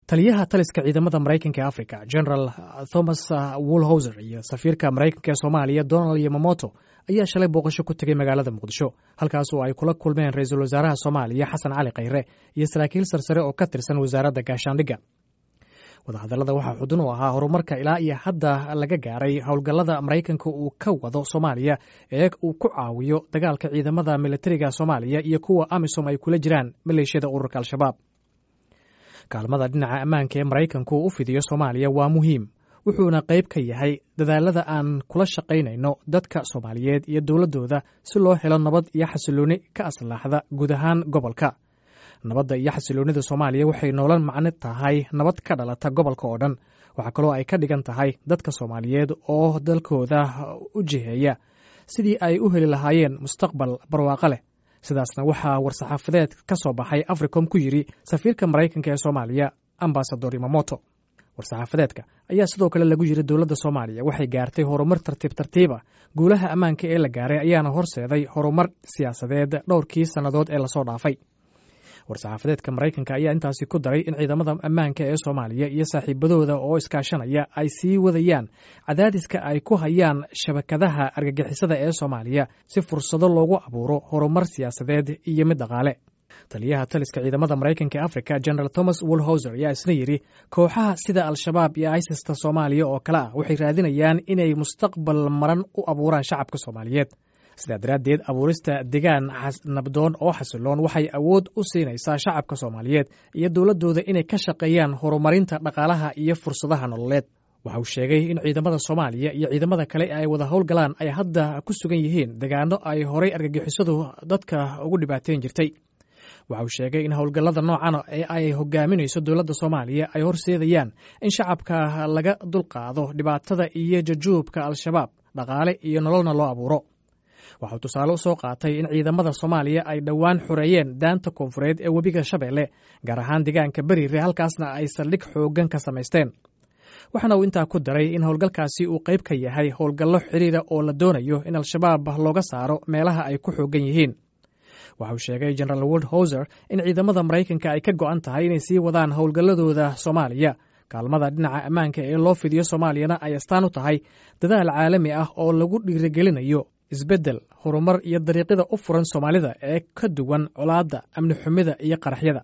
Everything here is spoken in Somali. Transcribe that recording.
taliyaha taliska ciidamada Mareykanka ee Afrika General Thomas Woolhauser iyo safiirka Mareykanka ee Soomaaliya Donald Yamamoto ayaa shalay booqasho ku tagay magaalada Muqdisho halkaas oo ay kula kulmeen ra'iisul wasaaraha Soomaaliya Xasan Cali Khayre iyo saraakiil sarsare oo ka tirsan wasaaradda gaashaandhigga. wadahadallada waxaa xudun u ahaa horumarka ilaa iyo hadda laga gaaray howlgallada Mareykanka uu ka wado Soomaaliya ee uu ku caawiyo dagaalka ciidamada militariga Soomaaliya iyo kuwa AMISOM ay kula jiraan maleeshiyada ururka Al-Shabaab. kaalmada dhinaca ammaanka ee Mareykanku u fidiyo Soomaaliya waa muhiim wuxuuna qayb ka yahay dadaalada aan kula shaqaynayno dadka Soomaaliyeed iyo dowladooda si loo helo nabad iyo xasilooni ka aslaaxda guud ahaan gobolka. nabadda iyo xasiloonida Soomaaliya waxay nolol macno tahay nabad ka dhalata gobolka oo dhan. waxa kaloo ay ka dhigan tahay dadka Soomaaliyeed oo dalkooda u jiheeya sidii ay u heli lahaayeen mustaqbal barwaaqo leh. sidaasna waxaa war-saxaafadeed ka soo baxay Africom ku yiri safiirka Mareykanka ee Soomaaliya Ambassador Yamamoto. war-saxaafadeedka ayaa sidoo kale lagu yiri dowladda Soomaaliya waxay gaartay horumar tartiib guulaha ammaanka ee la gaaray ayaana horseeday horumar siyaasadeed dhowrkii sannadood ee lasoo dhaafay. war-saxaafadeedka Mareykanka ayaa intaasi ku daray in ciidamada ammaanka ee Soomaaliya iyo saaxiibadooda oo iskaashanaya ay sii wadayaan cadaadiska ay ku hayaan shabakadaha argagixisada ee Soomaaliya si fursado loogu abuuro horumar siyaasadeed iyo mid dhaqaale. taliyaha taliska ciidamada Mareykanka ee Afrika General Thomas Woolhauser ayaa isna yiri kooxaha sida Al-Shabaab iyo ISIS-ta Soomaaliya oo kale ah waxay raadinayaan inay mustaqbal maran u abuuraan shacabka Soomaaliyeed. sidaa daraaddeed abuurista deegaan nabdoon oo xasiloon waxay awood u siinaysaa shacabka Soomaaliyeed iyo dowladooda inay ka shaqeeyaan horumarinta dhaqaalaha iyo fursadaha nololeed. waxa uu sheegay in ciidamada Soomaaliya iyo ciidamada kale ay wada howlgalaan ay hadda ku sugan yihiin deegaano ay horay argagixisadu dadka ugu dhibaateyn jirtay. waxa uu sheegay in howlgallada noocan ee ay hogaaminayso dowladda Soomaaliya ay horseedayaan in shacabka laga dulqaado dhibaatada iyo jajuubka Al-Shabaab dhaqaale iyo nololna loo abuuro. waxa uu tusaale u soo qaatay in ciidamada Soomaaliya ay dhowaan xoreeyeen daanta koonfureed ee webiga Shabeelle gaar ahaan deegaanka Bariire halkaasna ay saldhig xooggan ka samaysteen. waxaana uu intaa ku daray in howlgalkaasi uu qayb ka yahay howlgallo xiriira oo la doonayo in Al-Shabaab looga saaro meelaha ay ku xooggan yihiin. waxa uu sheegay General Woolhauser in ciidamada Mareykanka ay ka go'an tahay inay sii wadaan howlgalladooda Soomaaliya. kaalmada dhinaca ammaanka ee loo fidiyo Soomaaliyana ay astaan u tahay dadaal caalami ah oo lagu dhiirigelinayo isbeddel horumar iyo dariiqada u furan Soomaalida ee ka duwan colaadda amni xumida iyo qaraxyada.